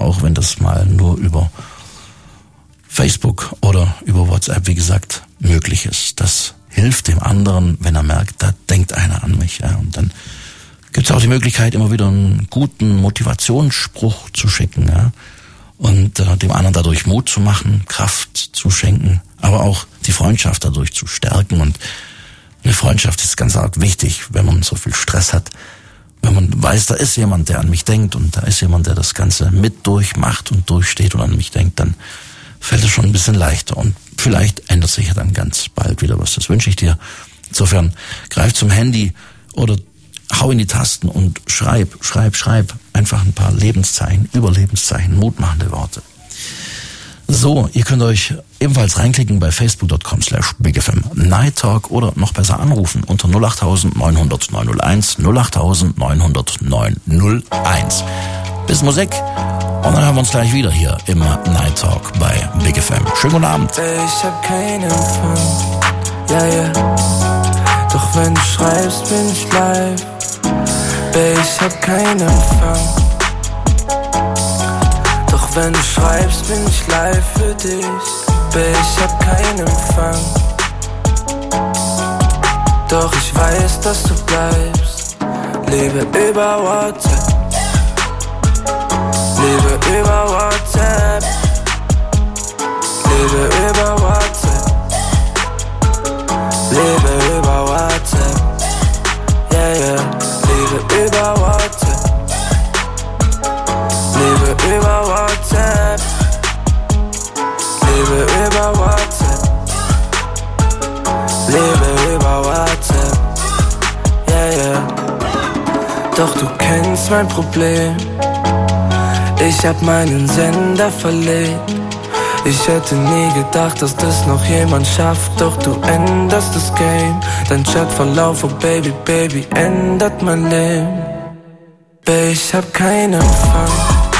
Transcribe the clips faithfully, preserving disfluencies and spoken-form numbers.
auch wenn das mal nur über Facebook oder über WhatsApp, wie gesagt, möglich ist. Das hilft dem anderen, wenn er merkt, da denkt einer an mich. Ja. Und dann gibt es auch die Möglichkeit, immer wieder einen guten Motivationsspruch zu schicken, ja. Und äh, dem anderen dadurch Mut zu machen, Kraft zu schenken, aber auch die Freundschaft dadurch zu stärken. Und eine Freundschaft ist ganz arg wichtig, wenn man so viel Stress hat, wenn man weiß, da ist jemand, der an mich denkt und da ist jemand, der das Ganze mit durchmacht und durchsteht und an mich denkt, dann fällt es schon ein bisschen leichter und vielleicht ändert sich ja dann ganz bald wieder was. Das wünsche ich dir. Insofern greif zum Handy oder hau in die Tasten und schreib, schreib, schreib einfach ein paar Lebenszeichen, Überlebenszeichen, mutmachende Worte. So, ihr könnt euch ebenfalls reinklicken bei facebook.com slash bigfm Night Talk oder noch besser anrufen unter null acht neunhundert neunhunderteins, null acht neunhundert neunhunderteins. Bis Musik und dann hören wir uns gleich wieder hier im Night Talk bei Big F M. Schönen guten Abend. Ich hab keinen Empfang, ja, ja. Doch wenn du schreibst, bin ich live. Ich hab keinen Empfang. Doch wenn du schreibst, bin ich live für dich. Ich hab keinen Empfang. Doch ich weiß, dass du bleibst. Lebe über WhatsApp. Lebe über WhatsApp. Lebe über WhatsApp. Lebe über WhatsApp. Yeah, yeah. Lebe über WhatsApp. Lebe über WhatsApp. Lebe über WhatsApp. Lebe über WhatsApp. Yeah, yeah. Doch du kennst mein Problem. Ich hab meinen Sender verlegt. Ich hätte nie gedacht, dass das noch jemand schafft. Doch du änderst das Game. Dein Chatverlauf, oh Baby, Baby, ändert mein Leben. Baby, ich hab keinen Empfang.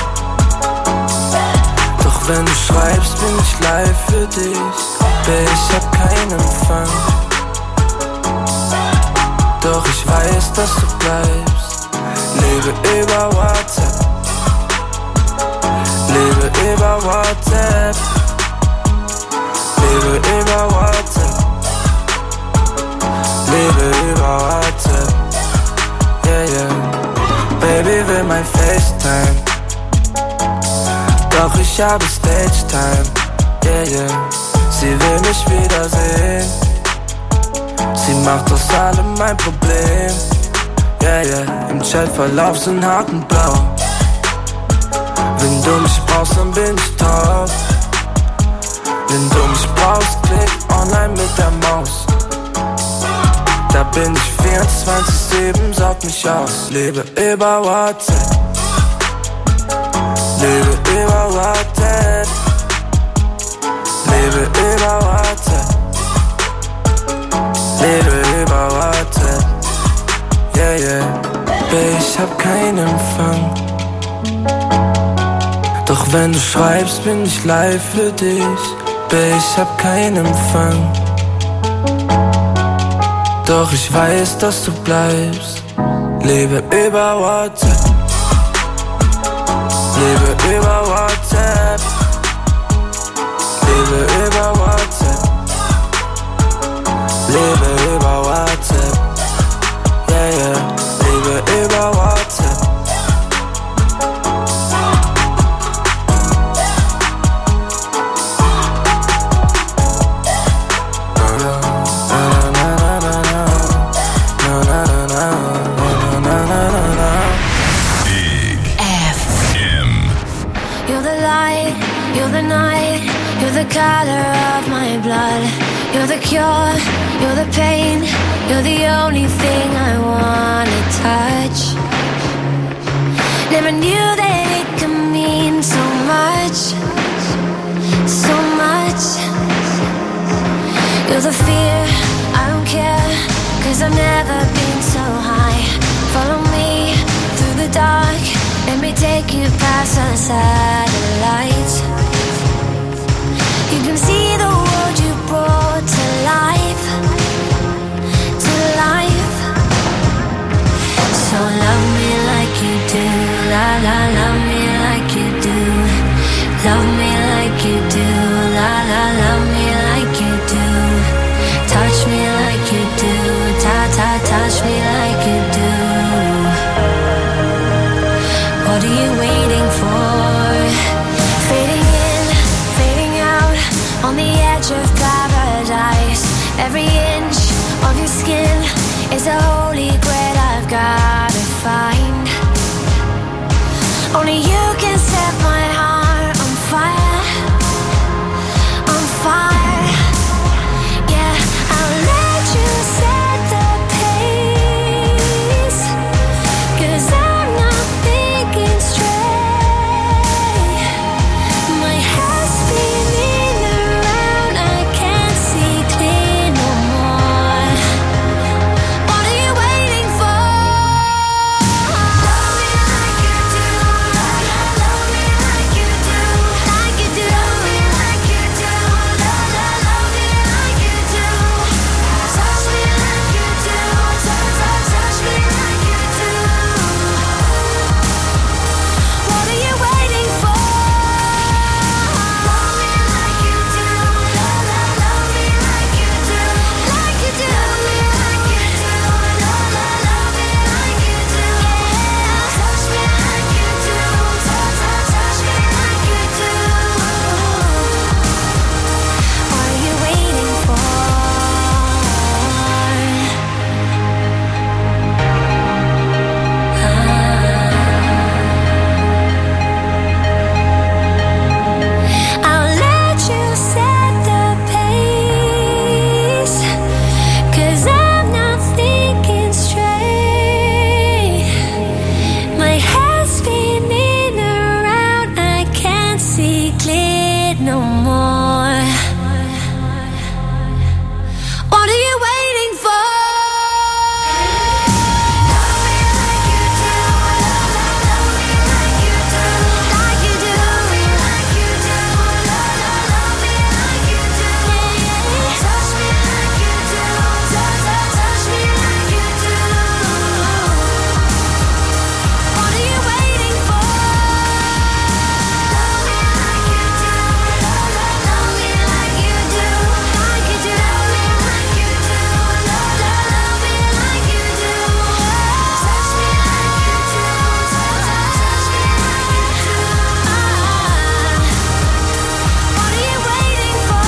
Doch wenn du schreibst, bin ich live für dich. Baby, ich hab keinen Empfang. Doch ich weiß, dass du bleibst. Lebe über WhatsApp. Lebe über WhatsApp. Lebe über WhatsApp. Lebe über WhatsApp. Yeah, yeah. Baby will mein FaceTime. Doch ich habe Stage-Time. Yeah, yeah. Sie will mich wiedersehen. Sie macht aus allem mein Problem. Yeah, yeah. Im Chatverlauf sind Haken blau. Wenn du mich brauchst, dann bin ich top. Wenn du mich brauchst, klick online mit der Maus. Da bin ich vierundzwanzig sieben, saug mich aus. Lebe über WhatsApp. Lebe über WhatsApp. Lebe über WhatsApp. Lebe über WhatsApp. Yeah, yeah. Baby, ich hab keinen Empfang. Doch wenn du schreibst, bin ich live für dich. Baby, ich hab keinen Empfang. Doch ich weiß, dass du bleibst. Lebe über WhatsApp. Lebe über WhatsApp. Lebe über WhatsApp. Lebe über WhatsApp. Yeah, yeah. Lebe über WhatsApp. The color of my blood. You're the cure, you're the pain. You're the only thing I wanna touch. Never knew that it could mean so much. So much. You're the fear, I don't care. Cause I've never been so high. Follow me through the dark. Let me take you past the satellites. You can see the world you brought to life, to life. So love me like you do, la la, love me like you Love me like you do, la la, love me like you do. Touch me like you do, ta ta, touch me like you do. What are you waiting for? Fading in, fading out, on the edge of paradise. Every inch of your skin is a holy grail I've gotta find. Only you can set my heart on fire, on fire. Yeah, I'll let you set the pace, 'cause I'm not thinking straight. My head's spinning around, I can't see clear no more. What are you waiting for? Love me like you do, love, love, love me like you do, like you do. Love me like you do, love, love, love me like you do. Touch me like you do, touch, touch, touch me like you do. What are you waiting for? Love me like you do, love, love, love me like you do, like you do. Love me like you do, love, love, love me like you do. Yeah, touch me like you do, touch, touch, touch me like you do. What are you waiting for? I'll let you set the pace, 'cause I'm not thinking straight. My head's spinning around, I can't see clear no more. What are you waiting for? Love me like you do, love, love, love me like you do, like you do. Love me like you do, love, love, love me like you do. Touch me like you do, touch, touch, touch me like you do. What are you waiting for? Love me like you do, love, love, love me like you do, like you do. Love me like you do, love, love, love me like you do. Touch me like you do, touch, touch, touch me like you do. What are you waiting for?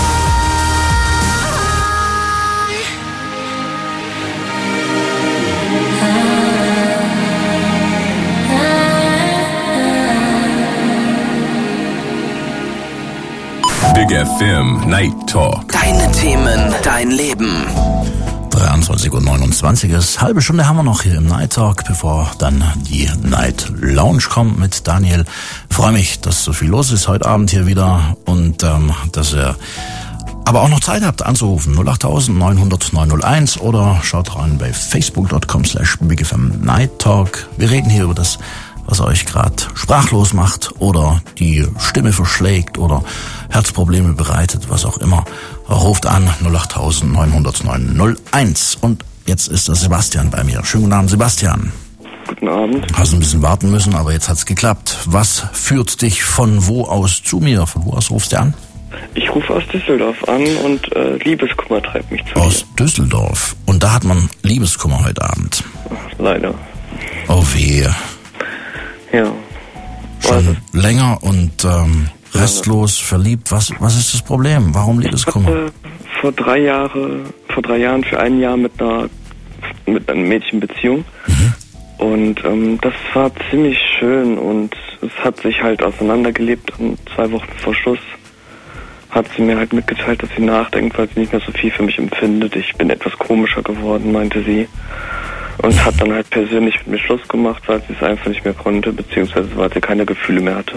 Big F M Night Talk. Deine Themen, dein Leben. dreiundzwanzig Uhr neunundzwanzig ist. Halbe Stunde haben wir noch hier im Night Talk, bevor dann die Night Lounge kommt mit Daniel. Freue mich, dass so viel los ist heute Abend hier wieder und ähm, dass ihr aber auch noch Zeit habt anzurufen. null acht neunhundert neunhunderteins oder schaut rein bei facebook punkt com slash bigfm Night Talk. Wir reden hier über das, was euch gerade sprachlos macht oder die Stimme verschlägt oder Herzprobleme bereitet, was auch immer. Ruft an null acht neunhundert neunhunderteins. Und jetzt ist der Sebastian bei mir. Schönen guten Abend, Sebastian. Guten Abend. Hast ein bisschen warten müssen, aber jetzt hat's geklappt. Was führt dich von wo aus zu mir? Von wo aus rufst du an? Ich rufe aus Düsseldorf an und äh, Liebeskummer treibt mich zu Aus Düsseldorf. Und da hat man Liebeskummer heute Abend. dir. Leider. Oh weh. Ja. Schon Also, länger und ähm, restlos verliebt. Was, was ist das Problem? Warum ich Liebeskummer? hatte vor drei Jahre, vor drei Jahren für ein Jahr mit einer mit einem Mädchen Beziehung. Und ähm, das war ziemlich schön und es hat sich halt auseinandergelebt und zwei Wochen vor Schluss hat sie mir halt mitgeteilt, dass sie nachdenkt, weil sie nicht mehr so viel für mich empfindet. Ich bin etwas komischer geworden, meinte sie. Und hat dann halt persönlich mit mir Schluss gemacht, weil sie es einfach nicht mehr konnte, beziehungsweise weil sie keine Gefühle mehr hatte.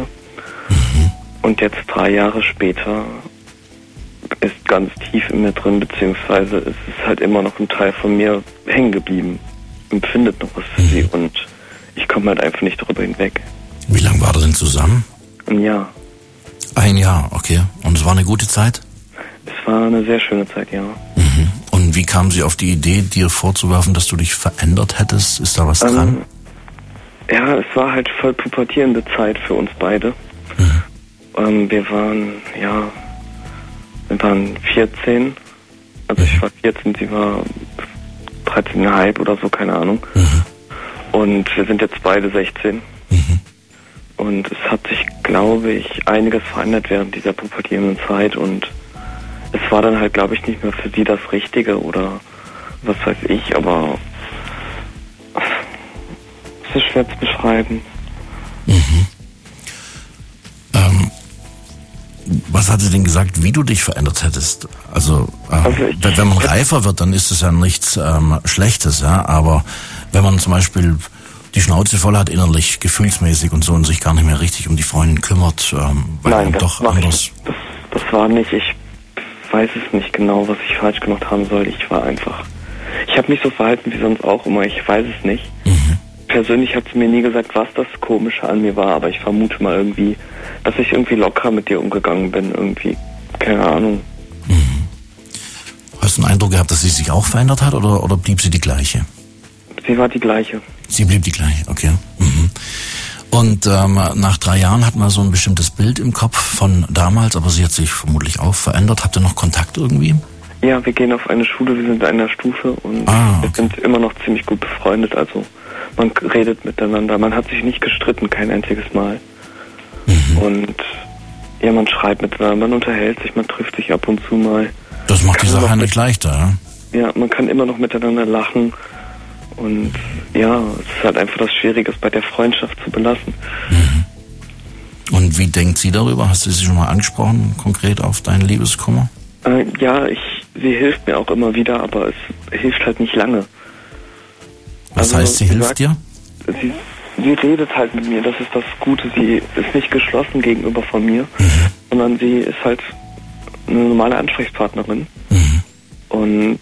Und jetzt drei Jahre später ist ganz tief in mir drin, beziehungsweise es ist halt immer noch ein Teil von mir hängen geblieben. Empfindet noch was für sie und ich komme halt einfach nicht darüber hinweg. Wie lange war ihr denn zusammen? Ein Jahr. Ein Jahr, okay. Und es war eine gute Zeit? Es war eine sehr schöne Zeit, ja. Mhm. Und wie kam sie auf die Idee, dir vorzuwerfen, dass du dich verändert hättest? Ist da was Ähm, dran? Ja, es war halt voll pubertierende Zeit für uns beide. Mhm. Ähm, wir waren, ja, wir waren vierzehn. Also ich war vierzehn, sie war dreizehn Komma fünf oder so, keine Ahnung. Mhm. Und wir sind jetzt beide sechzehn. Mhm. Und es hat sich, glaube ich, einiges verändert während dieser pubertierenden Zeit. Und es war dann halt, glaube ich, nicht mehr für sie das Richtige oder was weiß ich, aber es ist schwer zu beschreiben. Mhm. Ähm, was hat sie denn gesagt, wie du dich verändert hättest? Also, äh, Also ich- wenn wenn man reifer wird, dann ist es ja nichts ähm, Schlechtes, ja. Aber wenn man zum Beispiel die Schnauze voll hat innerlich, gefühlsmäßig und so und sich gar nicht mehr richtig um die Freundin kümmert, ähm, weil Nein, man das doch war ich anders. nicht. Das, das war nicht. Ich weiß es nicht genau, was ich falsch gemacht haben soll. Ich war einfach. Ich habe mich so verhalten wie sonst auch immer. Ich weiß es nicht. Mhm. Persönlich hat sie mir nie gesagt, was das Komische an mir war, aber ich vermute mal irgendwie, dass ich irgendwie locker mit dir umgegangen bin. Irgendwie, keine Ahnung. Hast du den Eindruck gehabt, dass sie sich auch verändert hat oder, oder blieb sie die gleiche? Sie war die gleiche. Sie blieb die gleiche, okay. Mhm. Und ähm, nach drei Jahren hat man so ein bestimmtes Bild im Kopf von damals, aber sie hat sich vermutlich auch verändert. Habt ihr noch Kontakt irgendwie? Ja, wir gehen auf eine Schule, wir sind in einer Stufe und Ah, wir okay. sind immer noch ziemlich gut befreundet. Also man redet miteinander, man hat sich nicht gestritten, kein einziges Mal. Mhm. Und ja, man schreibt miteinander, man unterhält sich, man trifft sich ab und zu mal. Das macht die Kann Sache doch ja nicht- nicht leichter, ja? Ja, man kann immer noch miteinander lachen. Und ja, es ist halt einfach das Schwierige, es bei der Freundschaft zu belassen. Und wie denkt sie darüber? Hast du sie schon mal angesprochen, konkret auf deinen Liebeskummer? Äh, ja, ich, sie hilft mir auch immer wieder, aber es hilft halt nicht lange. Was Also, heißt, sie wie hilft gesagt, dir? Sie, sie redet halt mit mir, das ist das Gute. Sie ist nicht geschlossen gegenüber von mir, sondern sie ist halt eine normale Ansprechpartnerin. Mhm. Und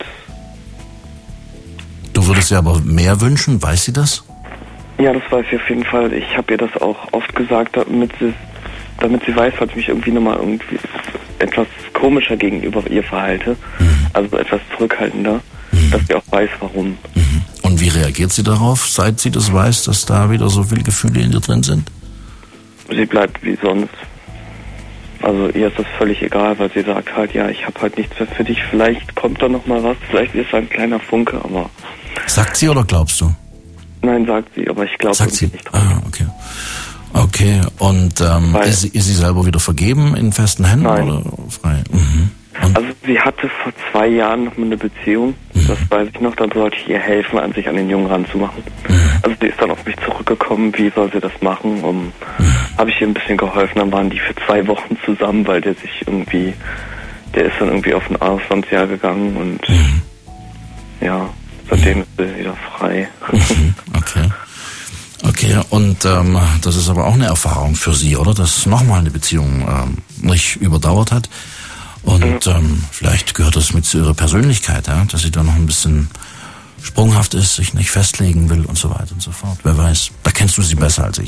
Du würdest dir aber mehr wünschen, weiß sie das? ja, das weiß sie auf jeden Fall. Ich habe ihr das auch oft gesagt, damit sie, damit sie weiß, falls ich mich irgendwie nochmal irgendwie etwas komischer gegenüber ihr verhalte, also etwas zurückhaltender, dass sie auch weiß, warum. Mhm. Und wie reagiert sie darauf, seit sie das weiß, dass da wieder so viele Gefühle in dir drin sind? Sie bleibt wie sonst. Also ihr ist das völlig egal, weil sie sagt halt, ja, ich habe halt nichts mehr für dich, vielleicht kommt da noch mal was, vielleicht ist da ein kleiner Funke, aber Sagt sie oder glaubst du? nein, sagt sie, aber ich glaube Sagt sie? nicht dran. Ah, okay. Okay, und ähm, Weil- ist, sie- ist sie selber wieder vergeben in festen Händen Nein. oder frei? Mhm. Und, Also sie hatte vor zwei Jahren noch mal eine Beziehung, das weiß ich noch, dann sollte ich ihr helfen, an sich an den Jungen ranzumachen. Also sie ist dann auf mich zurückgekommen, wie soll sie das machen, um, habe ich ihr ein bisschen geholfen, dann waren die für zwei Wochen zusammen, weil der sich irgendwie, der ist dann irgendwie auf ein Auslandsjahr gegangen und ja, seitdem ist sie wieder frei. okay. Okay, und ähm, das ist aber auch eine Erfahrung für sie, oder? Dass nochmal eine Beziehung ähm, nicht überdauert hat. Und ähm, vielleicht gehört das mit zu ihrer Persönlichkeit, ja? Dass sie da noch ein bisschen sprunghaft ist, sich nicht festlegen will und so weiter und so fort. Wer weiß, da kennst du sie besser als ich.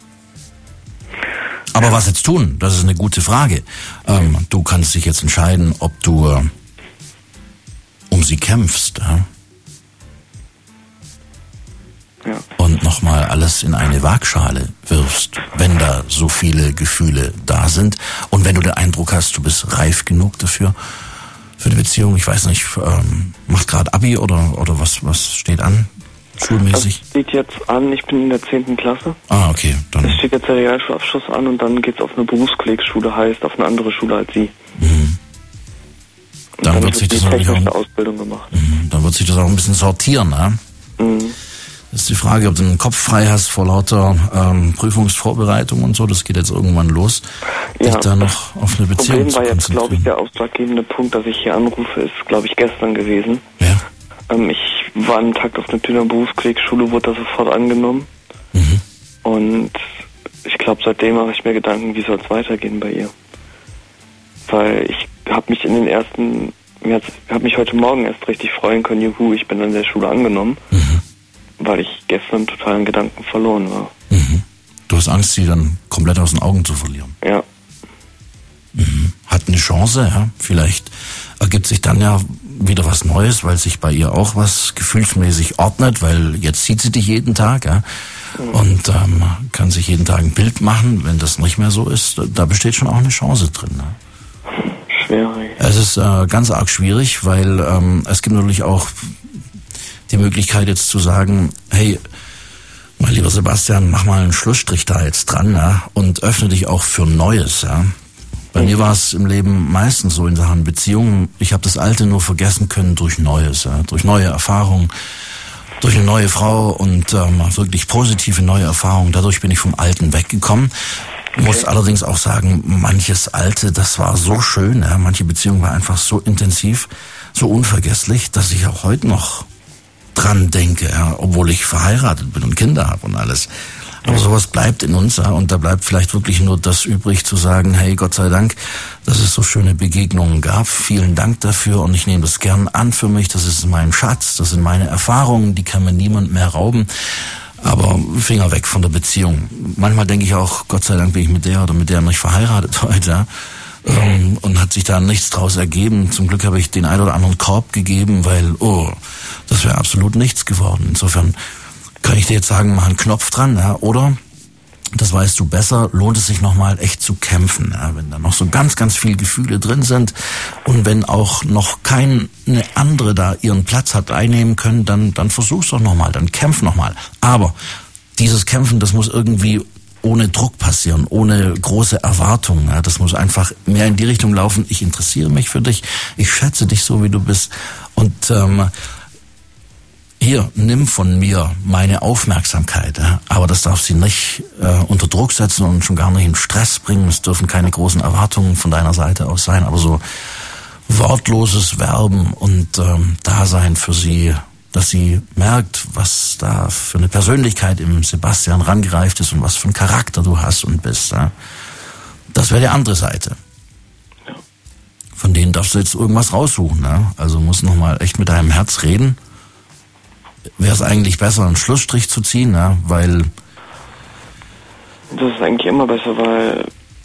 Aber was jetzt tun? Das ist eine gute Frage. Ähm, du kannst dich jetzt entscheiden, ob du äh, um sie kämpfst, ja? Ja. Und nochmal alles in eine Waagschale wirfst, wenn da so viele Gefühle da sind und wenn du den Eindruck hast, du bist reif genug dafür, für die Beziehung. Ich weiß nicht, ähm, macht gerade Abi oder oder was was steht an, Das schulmäßig? steht jetzt an, ich bin in der zehnten Klasse. Ah, okay, Es dann steht jetzt der Realschulabschluss an und dann geht's auf eine Berufskollegschule, heißt auf eine andere Schule als sie. mhm. Und Dann wird sich die das natürlich technische auch- Ausbildung gemacht. mhm, dann wird sich das auch ein bisschen sortieren, ne? Mhm. Das ist die Frage, ob du den Kopf frei hast vor lauter ähm, Prüfungsvorbereitung und so. Das geht jetzt irgendwann los, dich Ja, da noch auf eine Das Beziehung Problem zu war jetzt, glaube ich, konzentrieren. der ausschlaggebende Punkt, dass ich hier anrufe, ist, glaube ich, gestern gewesen. Ja. Ähm, ich war einen Tag auf einer Tüner Berufskollegschule, wurde da sofort angenommen. Mhm. Und ich glaube, seitdem mache ich mir Gedanken, wie soll es weitergehen bei ihr. Weil ich habe mich in den ersten, ich habe mich heute Morgen erst richtig freuen können, juhu, ich bin an der Schule angenommen, Mhm. weil ich gestern total in Gedanken verloren war. Mhm. Du hast Angst, sie dann komplett aus den Augen zu verlieren. Ja, Mhm. Hat eine Chance, ja. Vielleicht ergibt sich dann ja wieder was Neues, weil sich bei ihr auch was gefühlsmäßig ordnet, weil jetzt sieht sie dich jeden Tag, ja. und ähm, kann sich jeden Tag ein Bild machen. Wenn das nicht mehr so ist, da besteht schon auch eine Chance drin. Ne? Schwierig. Es ist äh, ganz arg schwierig, weil ähm, es gibt natürlich auch die Möglichkeit jetzt zu sagen, hey, mein lieber Sebastian, mach mal einen Schlussstrich da jetzt dran, ja, und öffne dich auch für Neues. Ja. Bei mir war es im Leben meistens so in Sachen Beziehungen, ich habe das Alte nur vergessen können durch Neues, ja, durch neue Erfahrungen, durch eine neue Frau und ähm, wirklich positive neue Erfahrungen. Dadurch bin ich vom Alten weggekommen. Ich muss allerdings auch sagen, manches Alte, das war so schön, ja, manche Beziehung war einfach so intensiv, so unvergesslich, dass ich auch heute noch dran denke, ja, obwohl ich verheiratet bin und Kinder habe und alles. Aber sowas bleibt in uns, ja, und da bleibt vielleicht wirklich nur das übrig zu sagen, hey, Gott sei Dank, dass es so schöne Begegnungen gab. Vielen Dank dafür und ich nehme das gern an für mich. Das ist mein Schatz, das sind meine Erfahrungen, die kann mir niemand mehr rauben. Aber Finger weg von der Beziehung. Manchmal denke ich auch, Gott sei Dank bin ich mit der oder mit der nicht verheiratet heute, ja. Ähm, und hat sich da nichts draus ergeben. Zum Glück habe ich den ein oder anderen Korb gegeben, weil, oh, das wäre absolut nichts geworden. Insofern kann ich dir jetzt sagen, mach einen Knopf dran, ja, oder, das weißt du besser, lohnt es sich nochmal echt zu kämpfen, ja, wenn da noch so ganz, ganz viele Gefühle drin sind und wenn auch noch keine andere da ihren Platz hat einnehmen können, dann, dann versuch's doch nochmal, dann kämpf nochmal. Aber dieses Kämpfen, das muss irgendwie ohne Druck passieren, ohne große Erwartungen. Ja, das muss einfach mehr in die Richtung laufen. Ich interessiere mich für dich, ich schätze dich so, wie du bist. Und ähm, hier, nimm von mir meine Aufmerksamkeit. Ja, aber das darf sie nicht äh, unter Druck setzen und schon gar nicht in Stress bringen. Es dürfen keine großen Erwartungen von deiner Seite aus sein, aber so wortloses Werben und ähm, Dasein für sie, dass sie merkt, was da für eine Persönlichkeit im Sebastian rangereift ist und was für einen Charakter du hast und bist. Ja? Das wäre die andere Seite. Ja. Von denen darfst du jetzt irgendwas raussuchen. Ja? Also musst nochmal echt mit deinem Herz reden. Wäre es eigentlich besser, einen Schlussstrich zu ziehen, ja? Weil... Das ist eigentlich immer besser, weil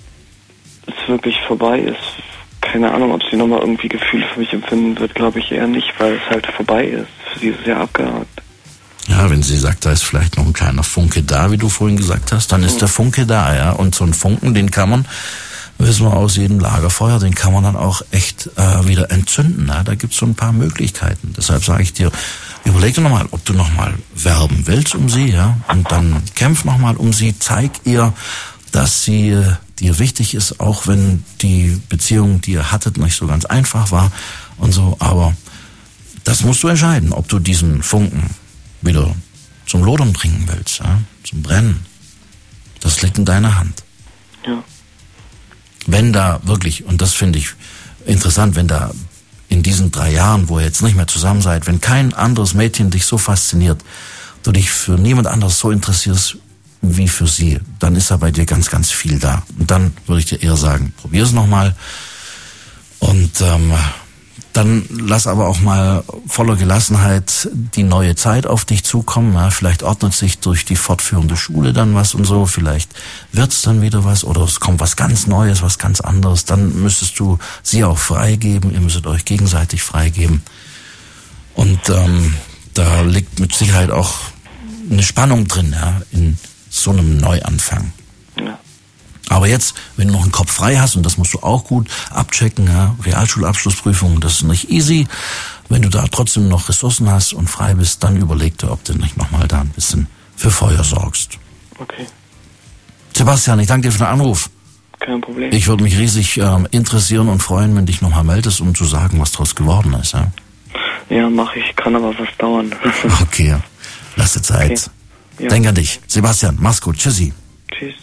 es wirklich vorbei ist. Keine Ahnung, ob sie nochmal irgendwie Gefühle für mich empfinden wird, glaube ich eher nicht, weil es halt vorbei ist. Für sie ist es ja abgehakt. Ja, wenn sie sagt, da ist vielleicht noch ein kleiner Funke da, wie du vorhin gesagt hast, dann ist mhm. der Funke da, ja. Und so ein Funken, den kann man, wissen wir aus jedem Lagerfeuer, den kann man dann auch echt äh, wieder entzünden. Ja? Da gibt's so ein paar Möglichkeiten. Deshalb sage ich dir, überleg dir nochmal, ob du nochmal werben willst um sie, ja. Und dann kämpf nochmal um sie, zeig ihr, dass sie äh, dir wichtig ist, auch wenn die Beziehung, die ihr hattet, nicht so ganz einfach war und so. Aber das musst du entscheiden, ob du diesen Funken wieder zum Lodern bringen willst, ja? Zum Brennen. Das liegt in deiner Hand. Ja. Wenn da wirklich, und das finde ich interessant, wenn da in diesen drei Jahren, wo ihr jetzt nicht mehr zusammen seid, wenn kein anderes Mädchen dich so fasziniert, du dich für niemand anderes so interessierst wie für sie, dann ist da bei dir ganz, ganz viel da. Und dann würde ich dir eher sagen, probier es nochmal und ähm, dann lass aber auch mal voller Gelassenheit die neue Zeit auf dich zukommen. Ja, vielleicht ordnet sich durch die fortführende Schule dann was und so, vielleicht wird's dann wieder was oder es kommt was ganz Neues, was ganz anderes. Dann müsstest du sie auch freigeben, ihr müsstet euch gegenseitig freigeben. Und ähm, da liegt mit Sicherheit auch eine Spannung drin, ja, in so einem Neuanfang. Ja. Aber jetzt, wenn du noch einen Kopf frei hast, und das musst du auch gut abchecken, ja, Realschulabschlussprüfung, das ist nicht easy. Wenn du da trotzdem noch Ressourcen hast und frei bist, dann überleg dir, ob du nicht nochmal da ein bisschen für Feuer sorgst. Okay. Sebastian, ich danke dir für den Anruf. Kein Problem. Ich würde mich riesig ähm, interessieren und freuen, wenn dich nochmal meldest, um zu sagen, was draus geworden ist. Ja, ja mach ich, kann aber was dauern. Okay, lass dir Zeit. Okay. Ja. Denk an dich. Sebastian, mach's gut. Tschüssi. Tschüss.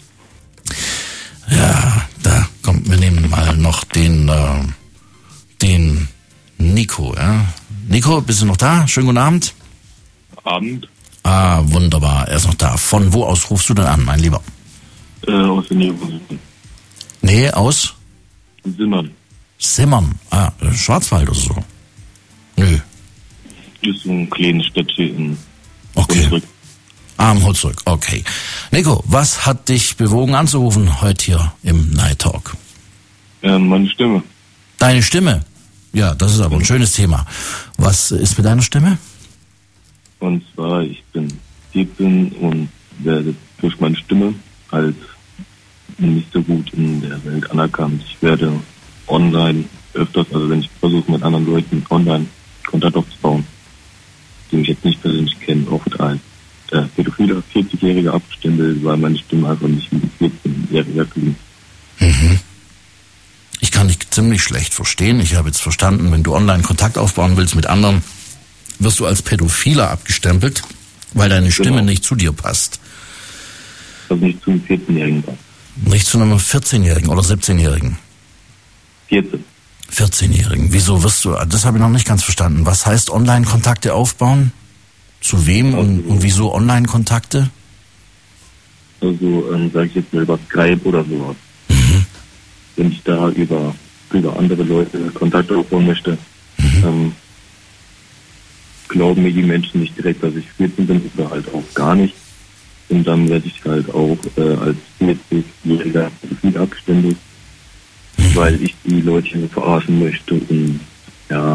Ja, da kommt, wir nehmen mal noch den, äh, den Nico, ja. Nico, bist du noch da? Schönen guten Abend. Abend. Ah, wunderbar, er ist noch da. Von wo aus rufst du denn an, mein Lieber? Äh, aus der Nähe von Simmern. Nee, aus? Simmern. Simmern, ah, Schwarzwald oder so? Nö. Das ist so ein kleines Städtchen in Okay. Hunsrück. Ah, im Hunsrück, okay. Nico, was hat dich bewogen anzurufen heute hier im Night Talk? Äh, meine Stimme. Deine Stimme? Ja, das ist aber ein schönes Thema. Was ist mit deiner Stimme? Und zwar, ich bin siebzehn und werde durch meine Stimme als nicht so gut in der Welt anerkannt. Ich werde online öfters, also wenn ich versuche mit anderen Leuten online Kontakt aufzubauen, die mich jetzt nicht persönlich kennen, oft als äh, pädophiler vierzigjähriger abstempelt, weil meine Stimme einfach nicht wie vierzehnjähriger klingt. Mhm. Ich kann dich ziemlich schlecht verstehen. Ich habe jetzt verstanden, wenn du online Kontakt aufbauen willst mit anderen, wirst du als Pädophiler abgestempelt, weil deine Stimme Genau. nicht zu dir passt. Also nicht zum vierzehnjährigen passt. Nicht zu einem vierzehnjährigen oder siebzehnjährigen. vierzehn. vierzehnjährigen. Wieso wirst du, das habe ich noch nicht ganz verstanden. Was heißt Online-Kontakte aufbauen? Zu wem und, und wieso Online-Kontakte? Also, ähm, sage ich jetzt mal über Skype oder sowas. Mhm. Wenn ich da über, über andere Leute Kontakt aufbauen möchte, Mhm. ähm, glauben mir die Menschen nicht direkt, dass ich vierzehn bin oder halt auch gar nicht. Und dann werde ich halt auch äh, als vierzigjähriger Pädophil abgestempelt, weil ich die Leute verarschen möchte und ja,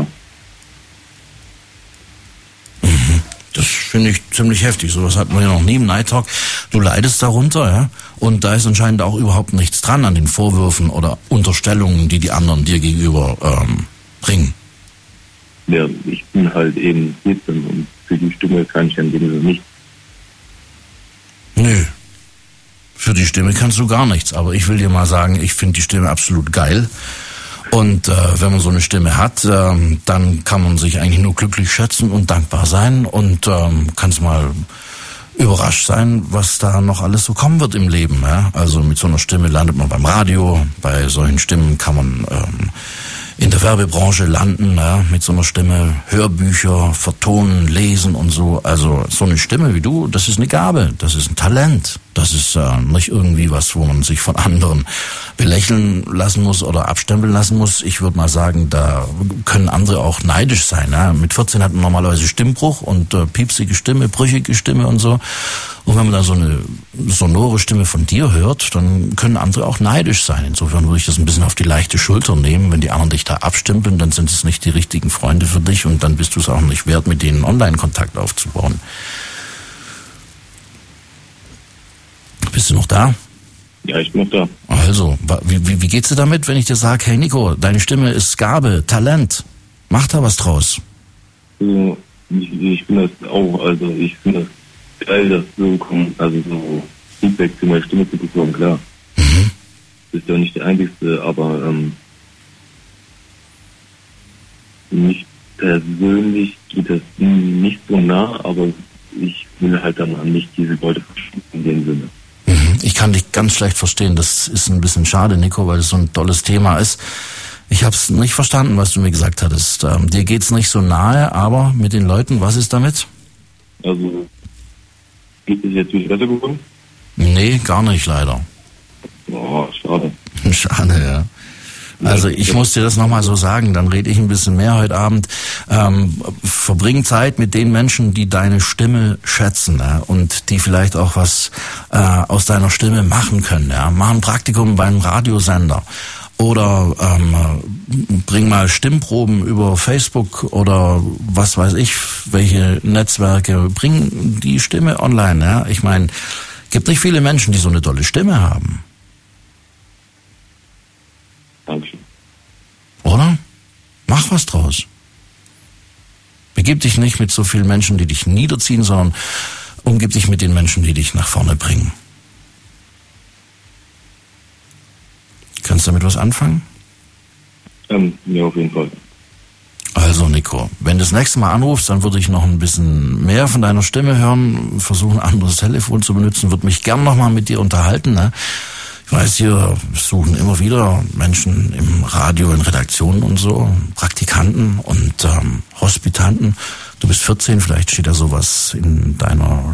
Das finde ich ziemlich heftig. Sowas hatten wir ja noch nie im Night Talk. Du leidest darunter, ja? Und da ist anscheinend auch überhaupt nichts dran an den Vorwürfen oder Unterstellungen, die die anderen dir gegenüber ähm, bringen. ja, ich bin halt eben vierzehn und für die Stimme kann ich an dem Sinne nicht. Nö. Für die Stimme kannst du gar nichts. Aber ich will dir mal sagen, ich finde die Stimme absolut geil. Und äh, wenn man so eine Stimme hat, ähm, dann kann man sich eigentlich nur glücklich schätzen und dankbar sein und ähm, kannst mal überrascht sein, was da noch alles so kommen wird im Leben. Ja? Also mit so einer Stimme landet man beim Radio, bei solchen Stimmen kann man ähm, in der Werbebranche landen, ja? Mit so einer Stimme Hörbücher vertonen, lesen und so. Also so eine Stimme wie du, das ist eine Gabe, das ist ein Talent. Das ist äh, nicht irgendwie was, wo man sich von anderen belächeln lassen muss oder abstempeln lassen muss. Ich würde mal sagen, da können andere auch neidisch sein. Ja? Mit vierzehn hat man normalerweise Stimmbruch und äh, piepsige Stimme, brüchige Stimme und so. Und wenn man da so eine sonore Stimme von dir hört, dann können andere auch neidisch sein. Insofern würde ich das ein bisschen auf die leichte Schulter nehmen. Wenn die anderen dich da abstempeln, dann sind es nicht die richtigen Freunde für dich und dann bist du es auch nicht wert, mit denen Online-Kontakt aufzubauen. Bist du noch da? Ja, ich bin noch da. Also, wie, wie, wie geht's dir damit, wenn ich dir sage, hey Nico, deine Stimme ist Gabe, Talent, mach da was draus? Also, ich, ich finde das auch, also ich finde das geil, dass so kommt, also so Feedback zu meiner Stimme zu bekommen, klar. Mhm. Das ist ja nicht der einzigste, aber ähm, mich persönlich geht das nicht so nah, aber ich will halt dann nicht diese Leute verschwinden in dem Sinne. Ich kann dich ganz schlecht verstehen. Das ist ein bisschen schade, Nico, weil es so ein tolles Thema ist. Ich habe es nicht verstanden, was du mir gesagt hattest. Ähm, dir geht's nicht so nahe, aber mit den Leuten, was ist damit? Also, geht es jetzt wieder besser geworden? Nee, gar nicht, leider. Oh, schade. Schade, ja. Also ich muss dir das nochmal so sagen, dann rede ich ein bisschen mehr heute Abend. Ähm, verbring Zeit mit den Menschen, die deine Stimme schätzen, ja, und die vielleicht auch was äh, aus deiner Stimme machen können. Ja. Mach ein Praktikum beim Radiosender oder ähm, bring mal Stimmproben über Facebook oder was weiß ich, welche Netzwerke. Bring die Stimme online. Ja. Ich meine, gibt nicht viele Menschen, die so eine tolle Stimme haben. Dankeschön. Oder? Mach was draus. Begib dich nicht mit so vielen Menschen, die dich niederziehen, sondern umgib dich mit den Menschen, die dich nach vorne bringen. Kannst du damit was anfangen? Ähm, ja, auf jeden Fall. Also Nico, wenn du das nächste Mal anrufst, dann würde ich noch ein bisschen mehr von deiner Stimme hören, versuchen ein anderes Telefon zu benutzen, würde mich gern nochmal mit dir unterhalten, ne? Ich weiß, hier suchen immer wieder Menschen im Radio, in Redaktionen und so, Praktikanten und ähm, Hospitanten. Du bist vierzehn, vielleicht steht da sowas in deiner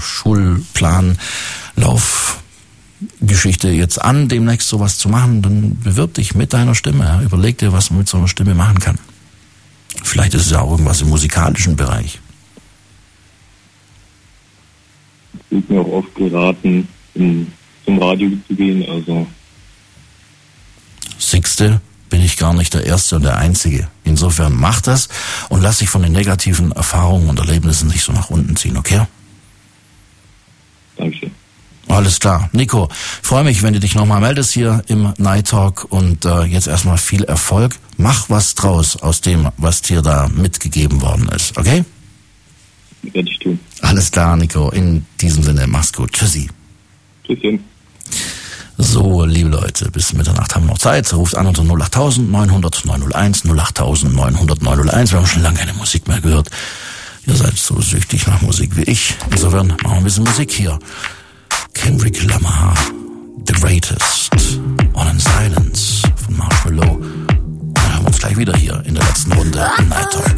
Schulplanlaufgeschichte jetzt an, demnächst sowas zu machen. Dann bewirb dich mit deiner Stimme. Ja. Überleg dir, was man mit so einer Stimme machen kann. Vielleicht ist es ja auch irgendwas im musikalischen Bereich. Es wird mir auch oft geraten, in zum Radio zu gehen, also. Siehste, bin ich gar nicht der Erste und der Einzige. Insofern mach das und lass dich von den negativen Erfahrungen und Erlebnissen nicht so nach unten ziehen, okay? Dankeschön. Alles klar. Nico, freue mich, wenn du dich nochmal meldest hier im Night Talk und äh, jetzt erstmal viel Erfolg. Mach was draus aus dem, was dir da mitgegeben worden ist, okay? Werde ich tun. Alles klar, Nico. In diesem Sinne, mach's gut. Tschüssi. Tschüsschen. So, liebe Leute, bis Mitternacht haben wir noch Zeit. Ruft an unter null acht neun null null neun null eins, null acht neun null null neun null eins. Wir haben schon lange keine Musik mehr gehört. Ihr seid so süchtig nach Musik wie ich. Insofern machen wir ein bisschen Musik hier. Kendrick Lamar, The Greatest, All in Silence von Marshmallow. Und dann hören wir uns gleich wieder hier in der letzten Runde im Night Talk.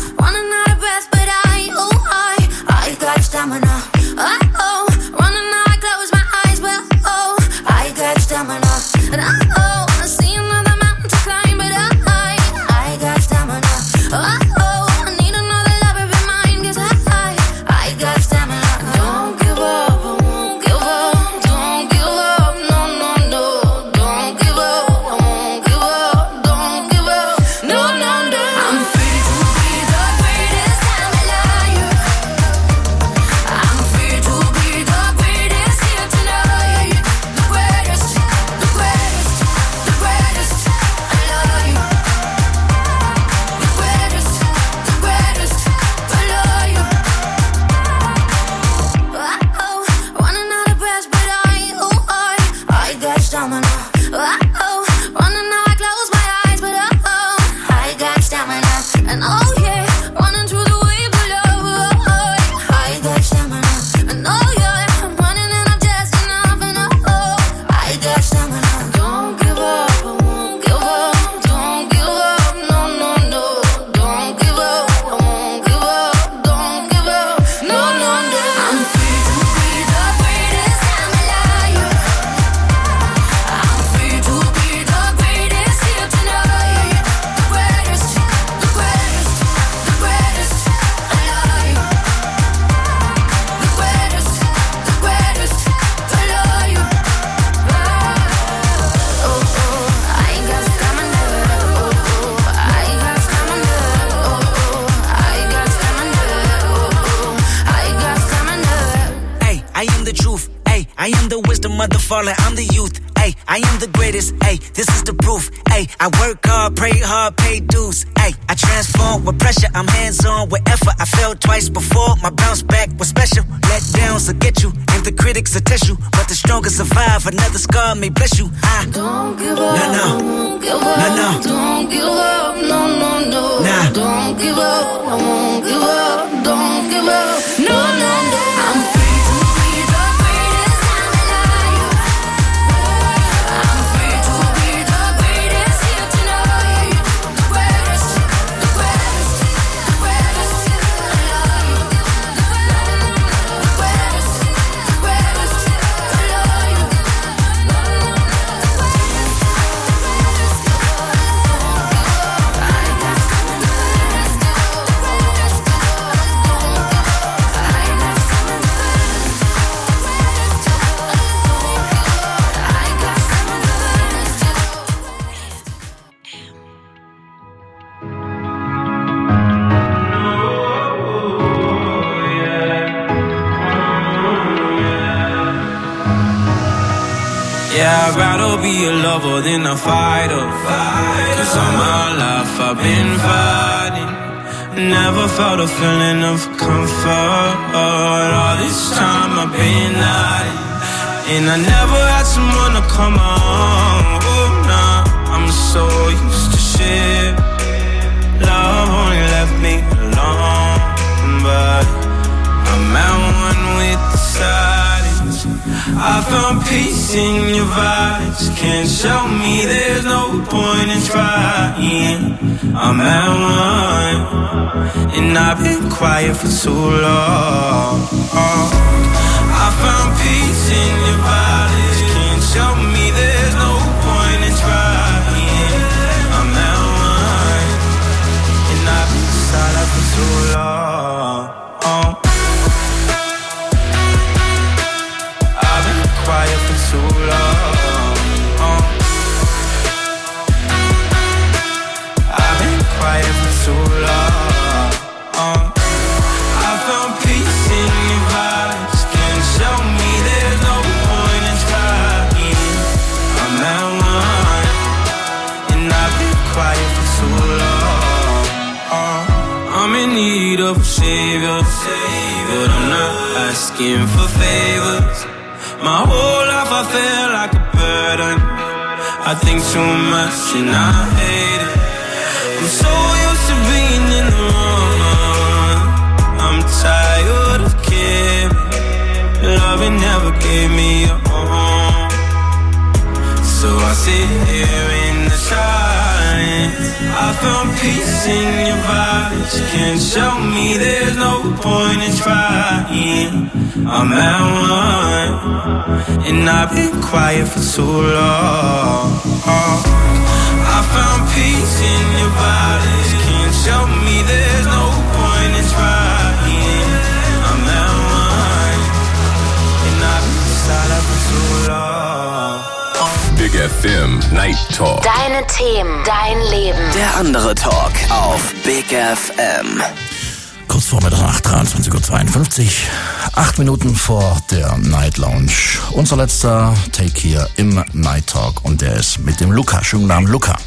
I'm the youth, ayy, I am the greatest, ayy, this is the proof, ayy, I work hard, pray hard, pay dues, ayy, I transform with pressure, I'm hands-on with effort, I fell twice before, my bounce back was special, let downs will get you, and the critics will test you, but the strongest survive, another scar may bless you, I don't give up, no, no, won't give up, no, no, don't give up, no, no, no, nah, don't give up, I won't give up, don't give up, no, no, no, I'm free. Yeah, I'd rather be a lover than a fighter. Cause all my life I've been fighting. Never felt a feeling of comfort. All this time I've been hiding. And I never had someone to come on. Oh, nah, I'm so used to shit. Love only left me alone. But I'm at one with the silence. I found peace in your vibes. Can't show me there's no point in trying. I'm at one, and I've been quiet for too long. I found peace in your vibes. Can't show me there's no point in trying. I'm at one, and I've been silent for too long. Quiet for too long. Uh. I've been quiet for too long. Uh. I found peace in your vibes. Can't show me there's no need of a savior, but I'm not asking for favors. My whole life I feel like a burden. I think too much and I hate it. I'm so used to being in the wrong. I'm tired of caring. Loving never gave me a home. So I sit here in the silence. I found peace in your vibes. Can't show me there's no point in trying. I'm at one, and I've been quiet for too long. I found peace in your vibes. Can't show me there's no point in trying. I'm at one, and I've been silent for too long. Big F M Night Talk. Deine Themen, dein Leben. Der andere Talk auf Big F M. Kurz vor Mitternacht, dreiundzwanzig Uhr zweiundfünfzig. Acht Minuten vor der Night Lounge. Unser letzter Take hier im Night Talk. Und der ist mit dem Luca. Schönen Namen, Luca.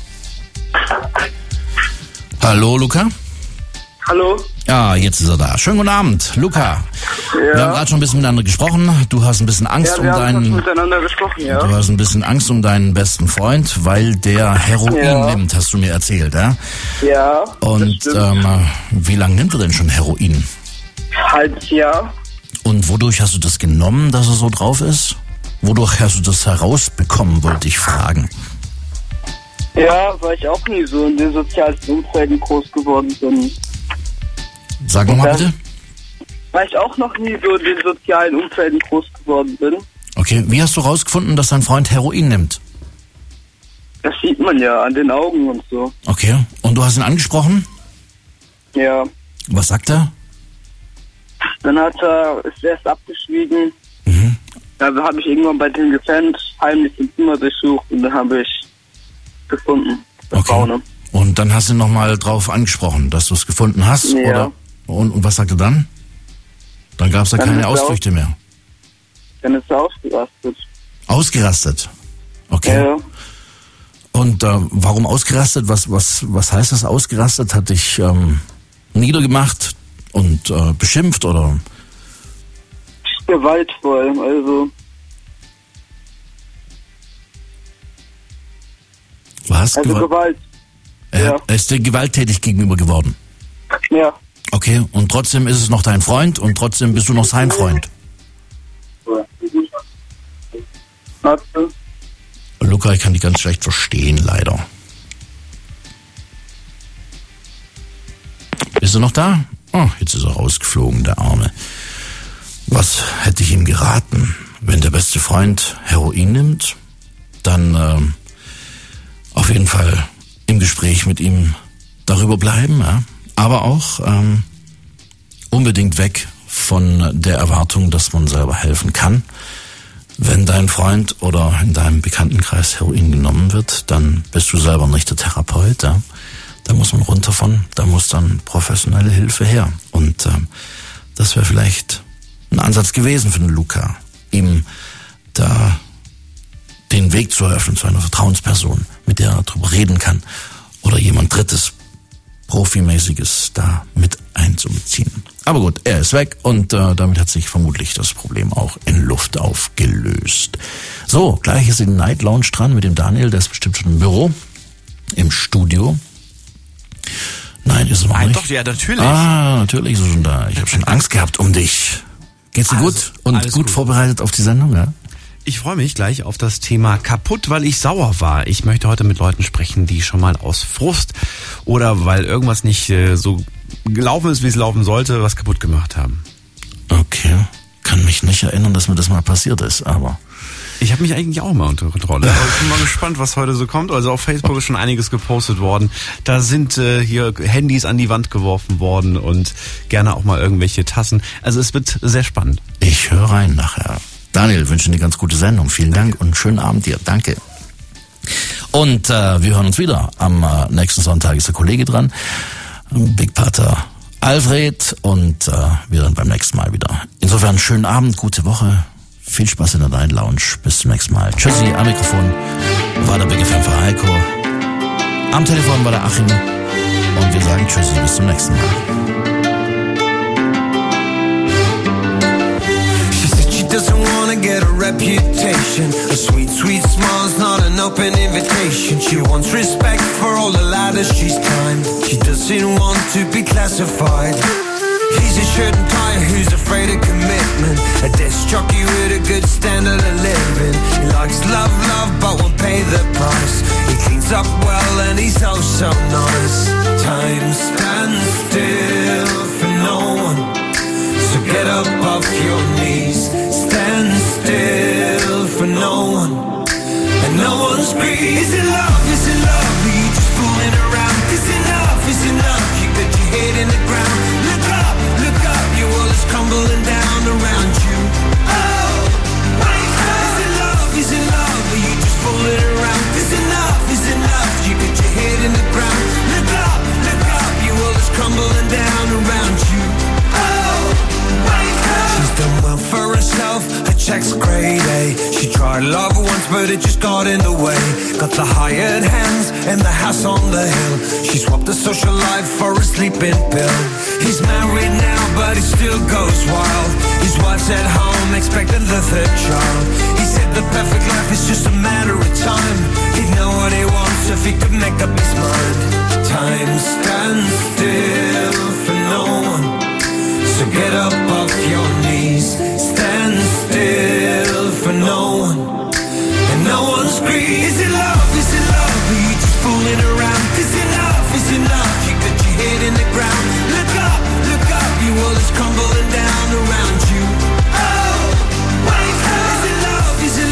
Hallo, Luca. Hallo. Ja, jetzt ist er da. Schönen guten Abend, Luca. Ja. Wir haben gerade schon ein bisschen miteinander gesprochen. Du hast ein bisschen Angst ja, wir um haben deinen. miteinander gesprochen, ja. Du hast ein bisschen Angst um deinen besten Freund, weil der Heroin ja. nimmt, hast du mir erzählt, ja? Ja. Und ähm, wie lange nimmt er denn schon Heroin? Halbes Jahr. Und wodurch hast du das genommen, dass er so drauf ist? Wodurch hast du das herausbekommen, wollte ich fragen. Ja, weil ich auch nie so in den sozialen Umfelden groß geworden bin. Sag mal bitte. Weil ich auch noch nie so in den sozialen Umfelden groß geworden bin. Okay, wie hast du rausgefunden, dass dein Freund Heroin nimmt? Das sieht man ja an den Augen und so. Okay, und du hast ihn angesprochen? Ja. Was sagt er? Dann hat er, ist erst abgeschwiegen. Mhm. Da habe ich irgendwann bei dem gepennt, heimlich im Zimmer durchsucht und dann habe ich gefunden. Das Okay. Braune. Und dann hast du ihn nochmal drauf angesprochen, dass du es gefunden hast? Ja. Oder? Und, und was sagt er dann? Dann gab es da Dann keine ist er Ausflüchte mehr. Dann ist er ausgerastet. Ausgerastet? Okay. Ja. Und äh, warum ausgerastet? Was, was, was heißt das ausgerastet? Hat dich ähm, niedergemacht und äh, beschimpft oder? Gewaltvoll, also. Was? Also Gewalt? Gewalt. Er, ja. er ist dir gewalttätig gegenüber geworden. Ja. Okay, und trotzdem ist es noch dein Freund und trotzdem bist du noch sein Freund. Warte. Luca, ich kann dich ganz schlecht verstehen, leider. Bist du noch da? Oh, jetzt ist er rausgeflogen, der Arme. Was hätte ich ihm geraten? Wenn der beste Freund Heroin nimmt, dann äh, auf jeden Fall im Gespräch mit ihm darüber bleiben, ja? Aber auch ähm, unbedingt weg von der Erwartung, dass man selber helfen kann. Wenn dein Freund oder in deinem Bekanntenkreis Heroin genommen wird, dann bist du selber nicht der Therapeut. Ja? Da muss man runter von, da muss dann professionelle Hilfe her. Und ähm, das wäre vielleicht ein Ansatz gewesen für den Luca, ihm da den Weg zu eröffnen zu einer Vertrauensperson, mit der er darüber reden kann oder jemand Drittes, Profimäßiges da mit einzubeziehen. Aber gut, er ist weg und äh, damit hat sich vermutlich das Problem auch in Luft aufgelöst. So, gleich ist die Night Lounge dran mit dem Daniel, der ist bestimmt schon im Büro, im Studio. Nein, ist er noch Nein, nicht. doch, ja, natürlich. Ah, natürlich ist er schon da. Ich habe schon Angst gehabt um dich. Geht's dir Also, gut und alles gut, gut vorbereitet auf die Sendung, ja? Ich freue mich gleich auf das Thema kaputt, weil ich sauer war. Ich möchte heute mit Leuten sprechen, die schon mal aus Frust oder weil irgendwas nicht äh, so gelaufen ist, wie es laufen sollte, was kaputt gemacht haben. Okay, kann mich nicht erinnern, dass mir das mal passiert ist, aber... Ich habe mich eigentlich auch mal unter Kontrolle. Aber ich bin mal gespannt, was heute so kommt. Also auf Facebook ist schon einiges gepostet worden. Da sind äh, hier Handys an die Wand geworfen worden und gerne auch mal irgendwelche Tassen. Also es wird sehr spannend. Ich höre rein nachher. Daniel, wünsche dir eine ganz gute Sendung. Vielen Dank und schönen Abend dir. Danke. Und äh, wir hören uns wieder. Am äh, nächsten Sonntag ist der Kollege dran. Big Pater Alfred. Und äh, wir dann beim nächsten Mal wieder. Insofern schönen Abend, gute Woche. Viel Spaß in der Night Lounge. Bis zum nächsten Mal. Tschüssi, am Mikrofon war der Big F M Heiko. Am Telefon war der Achim. Und wir sagen Tschüssi, bis zum nächsten Mal. doesn't wanna get a reputation. A sweet, sweet smile's not an open invitation. She wants respect for all the ladders she's climbed. She doesn't want to be classified. He's a shirt and tie who's afraid of commitment. A desk jockey with a good standard of living. He likes love, love, but won't pay the price. He cleans up well and he's oh so nice. Time stands still for no one, so get up off your knees. Stand still for no one, and no one's greedy. Is it love, is it love, are you just fooling around? Is enough, is enough, you got your head in the ground. Look up, look up, your world is crumbling down around you. Oh, wake up. Is it love, is it love, are you just fooling around? Is enough, is enough, you got your head in the ground. Look up, look up, your world is crumbling down around you. Oh, wake up. She's done well for herself, her check's grade A. She tried love once but it just got in the way. Got the hired hands and the house on the hill. She swapped the social life for a sleeping pill. He's married now but he still goes wild. His wife's at home expecting the third child. He said the perfect life is just a matter of time. He'd know what he wants if he could make up his mind. Time stands still for no one, so get up off your knees. Stand still for no one, and no one's greedy. Is it love, is it love, are you just fooling around?